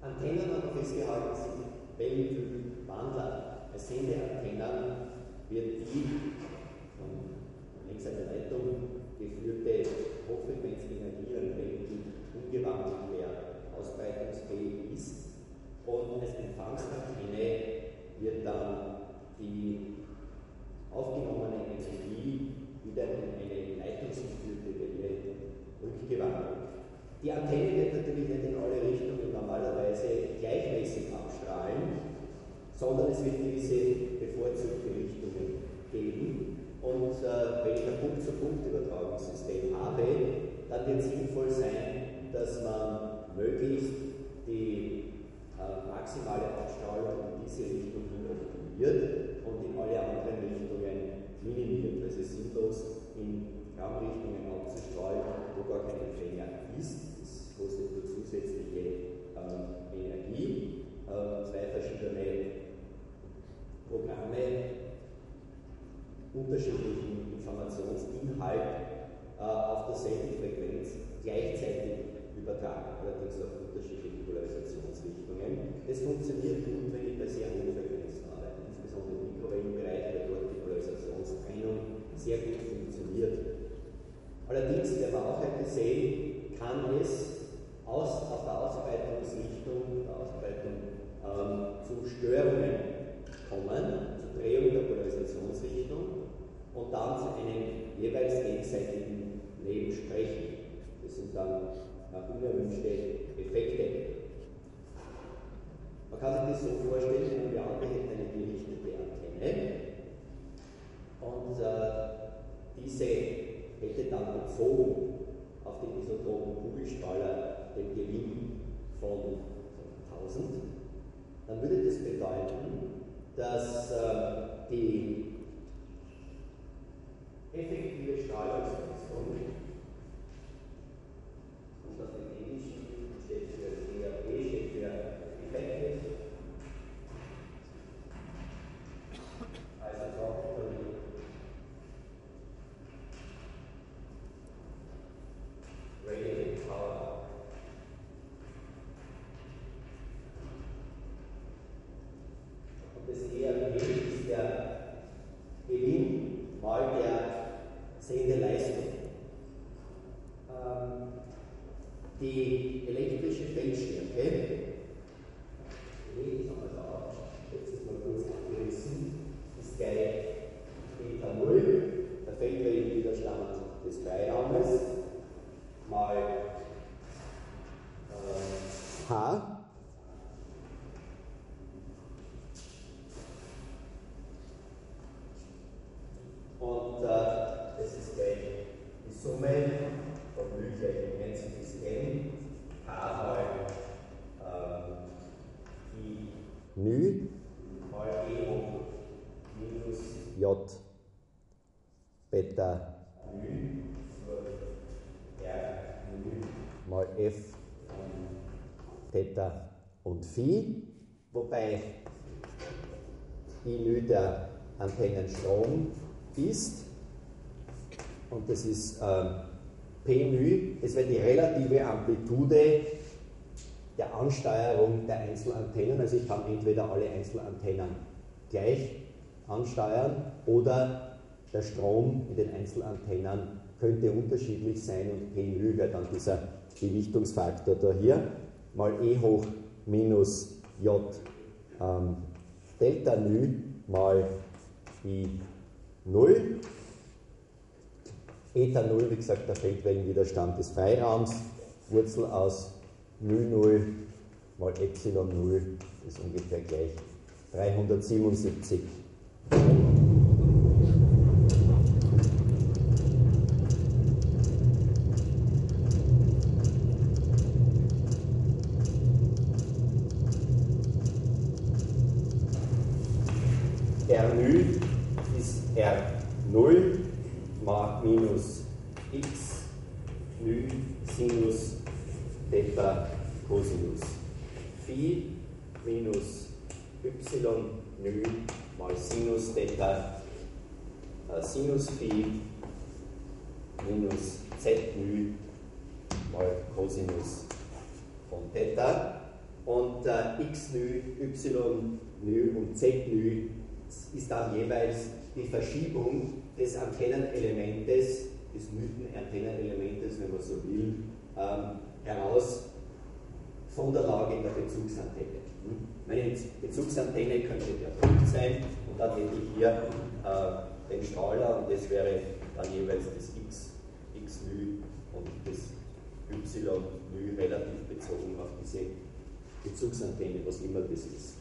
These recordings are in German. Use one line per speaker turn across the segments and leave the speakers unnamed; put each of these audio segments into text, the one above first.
Antennen haben wir festgehalten, sind Wellenflügelwandler. Als Sendeantennen wird die von längs einer Leitung geführte Hochfrequenzenergie an Wellenflügel umgewandelt werden, ausbreitungsfähig ist. Und als Empfangsantenne wird dann die aufgenommene Energie wieder in eine leitungsgeführte Welle rückgewandelt. Die Antenne wird natürlich nicht in alle Richtungen normalerweise gleichmäßig abstrahlen, sondern es wird gewisse bevorzugte Richtungen geben. Und wenn ich ein Punkt-zu-Punkt-Übertragungssystem habe, dann wird es sinnvoll sein, dass man möglichst die maximale Abstrahlung in diese Richtung optimiert und in alle anderen Richtungen minimiert. Also es ist sinnlos, in Raumrichtungen abzustrahlen, wo gar kein Empfänger ist. Das kostet nur zusätzliche Energie. Zwei verschiedene Programme unterschiedlichen Informationsinhalt auf derselben Frequenz gleichzeitig übertragen, allerdings auf unterschiedliche Polarisationsrichtungen. Das funktioniert gut, wenn ich bei sehr hohen Frequenzen arbeite, insbesondere im Mikrowellenbereich, weil dort die Polarisationstrennung sehr gut funktioniert. Allerdings, werden wir auch heute sehen, kann es auf der Ausbreitungsrichtung, zu Störungen kommen, zur Drehung der Polarisationsrichtung und dann zu einem jeweils gegenseitigen Nebensprechen. Das sind dann unerwünschte Effekte. Man kann sich das so vorstellen, wenn wir hätten eine gerichtete Antenne und diese hätte dann bezogen auf den isotropen Kugelstrahler den Gewinn von 1000, dann würde das bedeuten, dass die effektive Strahlungsleistung, und auf dem Englischen steht für DAP, steht für Effective, also Radiating Power. Und das ERP ist der Gewinn mal der Sendeleistung. Die elektrische Feldstärke, ich habe das auch letztes Mal kurz angerissen, ist gleich Eta 0, der Feldwellenwiderstand des Freiraumes, mal H. Und das ist gleich die Summe von Μ gleich Grenze bis N, H mal die Μ mal E hoch minus J Beta Μ R Μ mal F von Theta und Phi, wobei I Μ der Antennenstrom ist, und das ist P μ, das wäre die relative Amplitude der Ansteuerung der Einzelantennen. Also ich kann entweder alle Einzelantennen gleich ansteuern oder der Strom in den Einzelantennen könnte unterschiedlich sein und P μ wäre dann dieser Gewichtungsfaktor da hier, mal E hoch minus J Delta μ mal I 0. Eta 0, wie gesagt, der Feldwellenwiderstand des Freiraums, Wurzel aus μ0 mal Epsilon 0 ist ungefähr gleich 377. R0 ist R0 mal minus x μ Sinus Theta Cosinus Phi minus y μ mal Sinus Theta Sinus Phi minus z μ mal Cosinus von Theta. und x-Nü, y-Nü und z-Nü ist dann jeweils die Verschiebung des Antennenelementes, des Mythenantennenelementes, wenn man so will, heraus von der Lage in der Bezugsantenne. Meine Bezugsantenne könnte der Punkt sein und dann hätte ich hier den Strahler und das wäre dann jeweils das x-Nü und das y-Nü relativ bezogen auf diese Bezugsantenne, was immer das ist.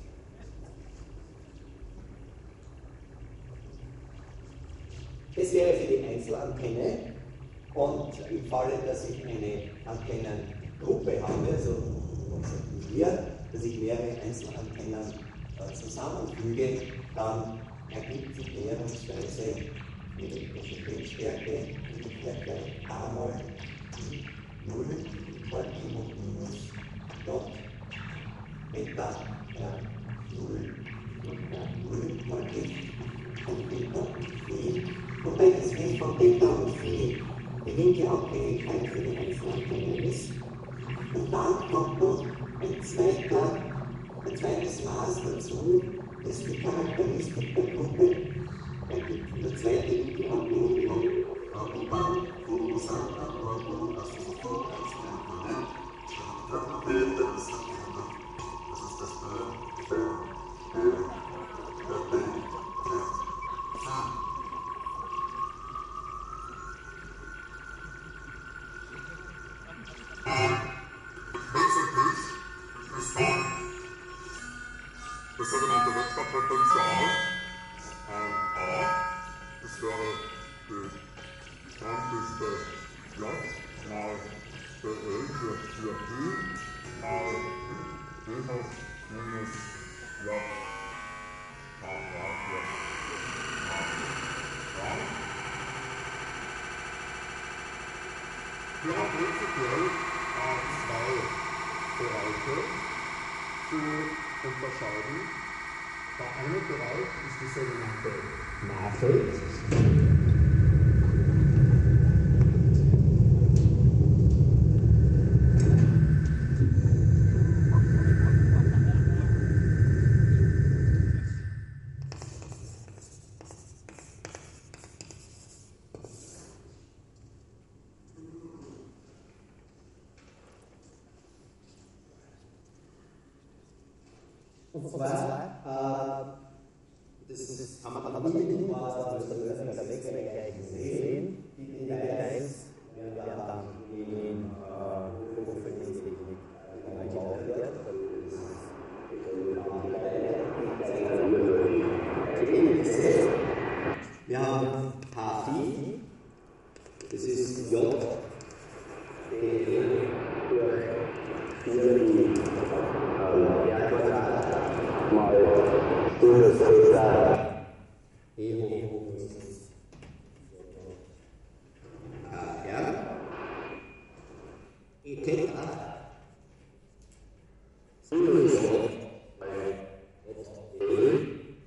Das wäre für die Einzelantenne und im Falle, dass ich eine Antennengruppe habe, also hier, dass ich mehrere Einzelantennen zusammenfüge, dann ergibt die Näherungsweise die Elektrizitätsstärke gleich A mal 0 mal I hoch minus J Beta 0 mal F von Beta und Phi, wobei das F von Beta und Phi gewinnt ja auch Fähigkeit für die Einzelantennen ist. Und dann kommt noch ein zweites Maß dazu, das die Charakteristik der Gruppe ergibt. Der zweite liegt die Ablehnung von Gesamtantwortung aus dieser Vorgangsantenne. Das ist das
das sogenannte Vektorpotential A, das wäre die Kerndichte J mal BL für P mal D hoch minus J KR für A. Wir haben prinzipiell zwei Bereiche zu unterscheiden. Der eine Bereich ist die sogenannte Nachricht.
Und zwar, das haben wir nie gemacht, das Lösung der Wechselgleichung sehen. Die Details werden dann in Hochfrequenztechnik eingebaut werden. Wir haben H-Phi, das ist J, D, durch 4 mal minus Theta E hoch minus KR E Theta minus J bei E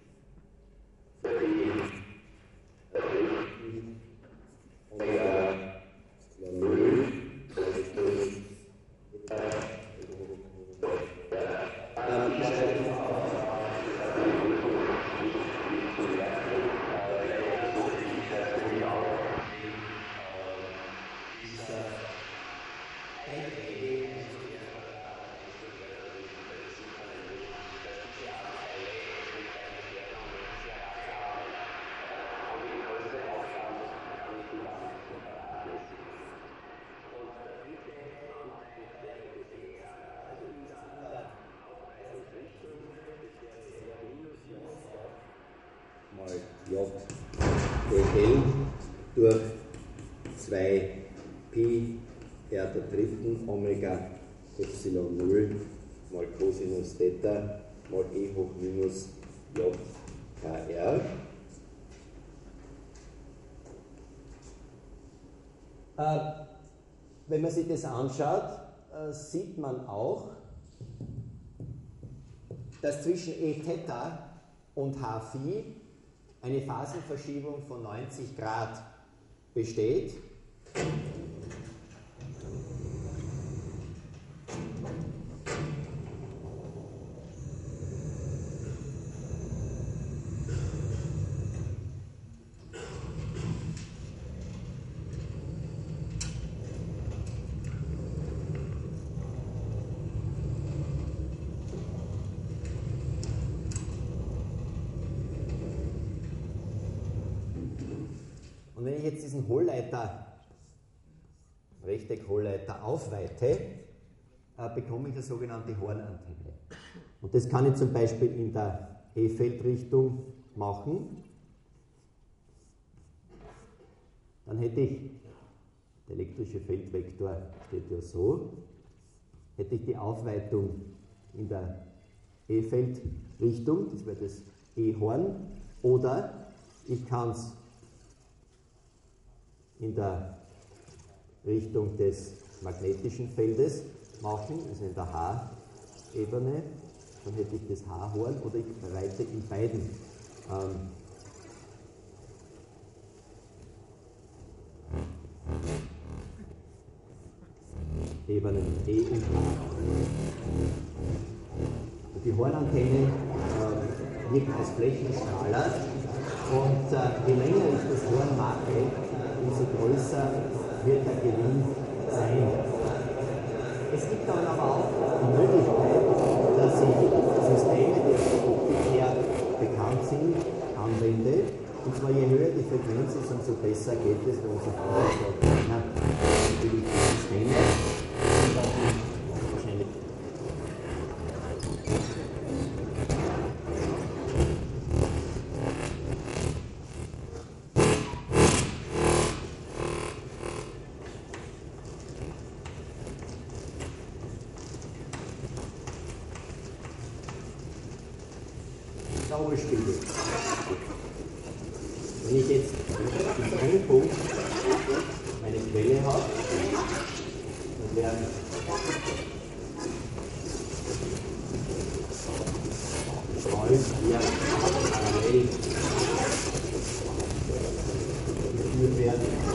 J dl durch 2 Pi r der dritten Omega Epsilon 0 mal Cosinus Theta mal E hoch minus J KR. Wenn man sich das anschaut, sieht man auch, dass zwischen E Theta und H Phi eine Phasenverschiebung von 90 Grad besteht. wenn ich jetzt diesen Hohlleiter, Rechteck-Hohlleiter aufweite, bekomme ich eine sogenannte Hornantenne. Und das kann ich zum Beispiel in der E-Feldrichtung machen. Dann hätte ich, der elektrische Feldvektor steht ja so, hätte ich die Aufweitung in der E-Feldrichtung, das wäre das E-Horn, oder ich kann es in der Richtung des magnetischen Feldes machen, also in der H-Ebene, dann hätte ich das H-Horn, oder ich weite in beiden Ebenen E und H. Und die Hornantenne wirkt als Flächenstrahler, und je länger ich das Horn mache, umso größer wird der Gewinn sein. Es gibt dann aber auch die Möglichkeit, dass ich Systeme, die aus der Optik her bekannt sind, anwende. Und zwar je höher die Frequenz ist, umso besser geht es, wenn man sich sagt, na, will ich die Systeme sind auch wahrscheinlich. Dauerspiegel. Wenn ich jetzt in einem Punkt meine Quelle habe, dann werden Strahlen hier parallel geführt werden.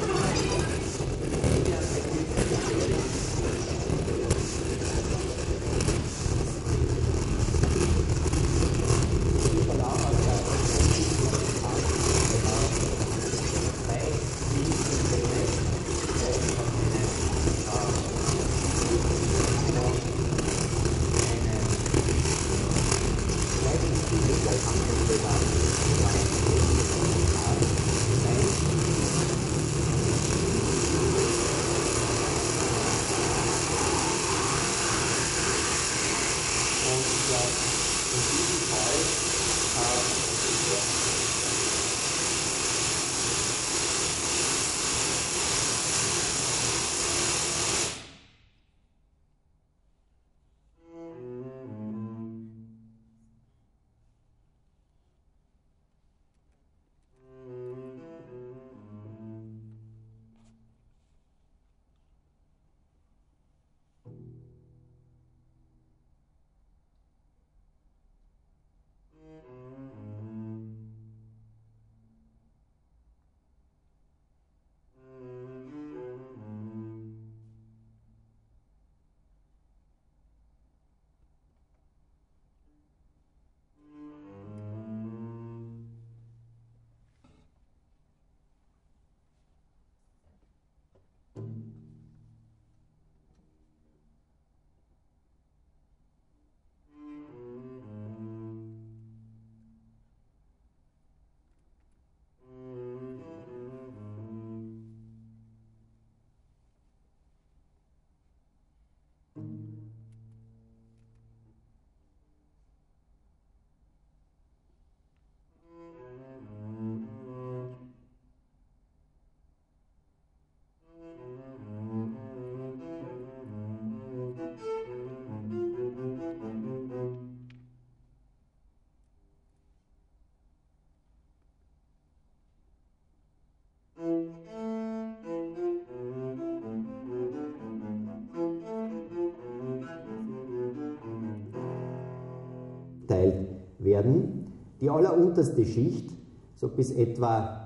Werden. Die allerunterste Schicht, so bis etwa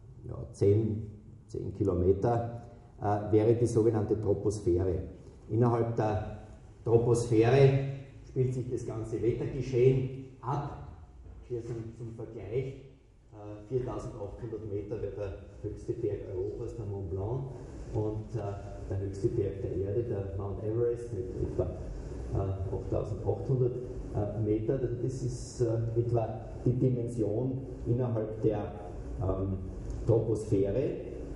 10 Kilometer, wäre die sogenannte Troposphäre. Innerhalb der Troposphäre spielt sich das ganze Wettergeschehen ab. Hier sind zum Vergleich 4800 Meter wäre der höchste Berg Europas, der Mont Blanc, und der höchste Berg der Erde, der Mount Everest, mit etwa 8800 Meter. Das ist etwa die Dimension innerhalb der Troposphäre.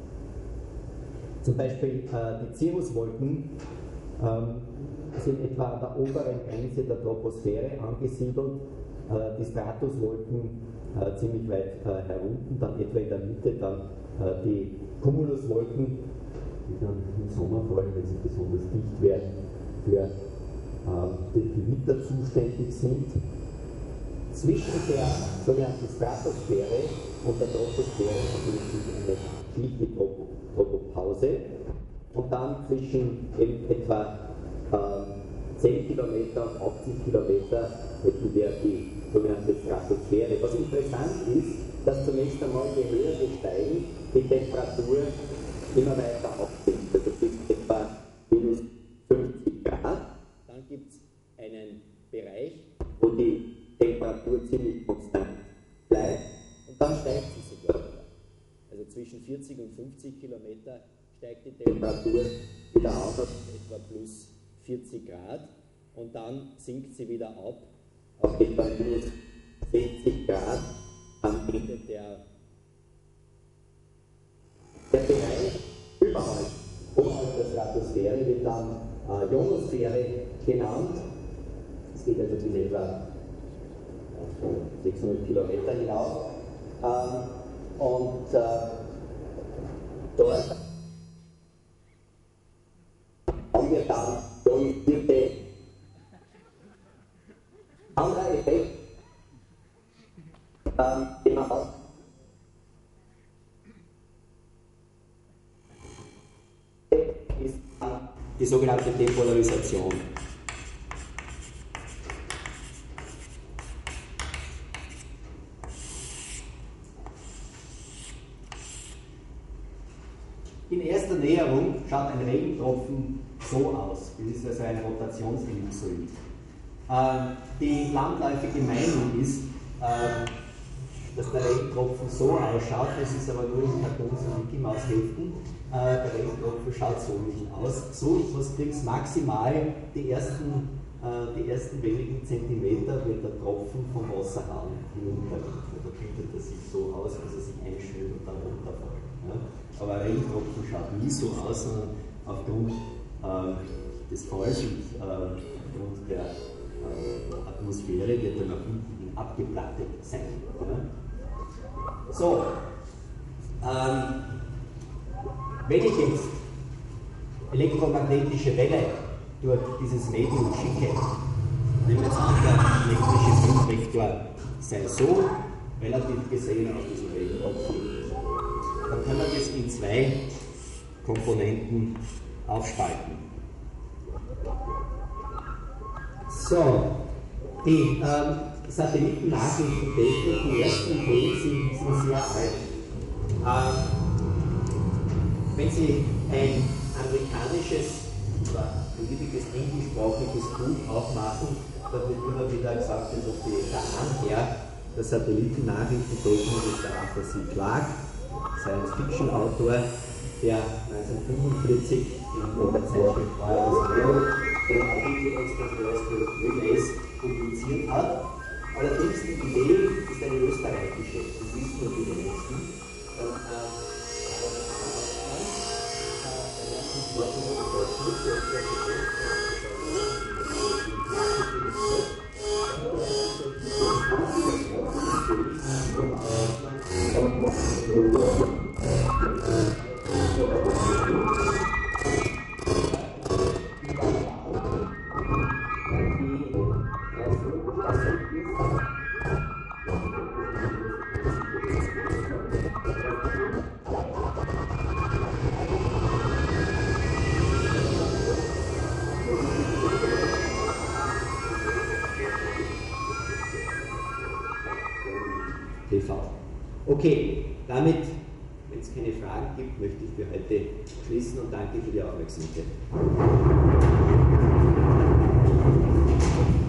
Zum Beispiel die Cirruswolken sind etwa an der oberen Grenze der Troposphäre angesiedelt, die Stratuswolken ziemlich weit herunten, dann etwa in der Mitte dann die Cumuluswolken, die dann im Sommer, vor allem wenn sie besonders dicht werden, für den Gewitter zuständig sind. Zwischen der sogenannten Stratosphäre und der Troposphäre befindet sich eine schlichte Tropopause und dann zwischen etwa 10 Kilometer und 80 Kilometer hätten wir die sogenannte Stratosphäre. Was interessant ist, dass zunächst einmal, je höher wir steigen, die Temperatur immer weiter absinkt. Also bis etwa minus 50 Grad. Dann gibt es einen Bereich, wo die Temperatur ziemlich konstant bleibt und dann steigt sie sogar wieder. Also zwischen 40 und 50 Kilometer steigt die Temperatur wieder auf etwa plus 40 Grad und dann sinkt sie wieder ab auf etwa minus 60 Grad am Ende der Bereich oberhalb der Stratosphäre wird dann Ionosphäre genannt. Es geht also bis etwa 600 Kilometer hinauf. Dort haben wir dann ionisierte anderer Effekt, den man auch ist die sogenannte Depolarisation. In erster Näherung schaut ein Regentropfen so aus. Das ist also ein Rotationsellipsoid. Die landläufige Meinung ist, dass der Regentropfen so ausschaut, das ist aber nur in Kartons und Mickey Maus Heften. Der Regentropfen schaut so nicht aus. So etwas kriegt es maximal die ersten wenigen Zentimeter, wenn der Tropfen vom Wasserhahn hinuntergeht. Da bildet er sich so aus, dass er sich einschnürt und dann runterfällt. Ja? Aber ein Regentropfen schaut nie so aus, sondern aufgrund des Falls und aufgrund der Atmosphäre wird er nach hinten abgeplattet sein. Ja? So, wenn ich jetzt elektromagnetische Welle durch dieses Medium schicke, nehmen wir jetzt an, der elektrische Flussvektor sei so relativ gesehen auf diesem Regentropfen, dann können wir das in zwei Komponenten aufspalten. So, die Satellitennachrichtentechnik, die ersten Ideen sind sehr alt. Wenn Sie ein amerikanisches oder beliebiges englischsprachiges Buch aufmachen, da wird immer wieder gesagt, dass der Anherr der Satellitennachrichtentechnik ist der Arthur C. Clarke, Science-Fiction-Autor, der 1945 in der Zeitschrift World den Artikel Extraterrestrial Relays publiziert hat. Allerdings die Idee ist eine österreichische, das wissen nur die wenigsten. Okay, damit, wenn es keine Fragen gibt, möchte ich für heute schließen und danke für die Aufmerksamkeit.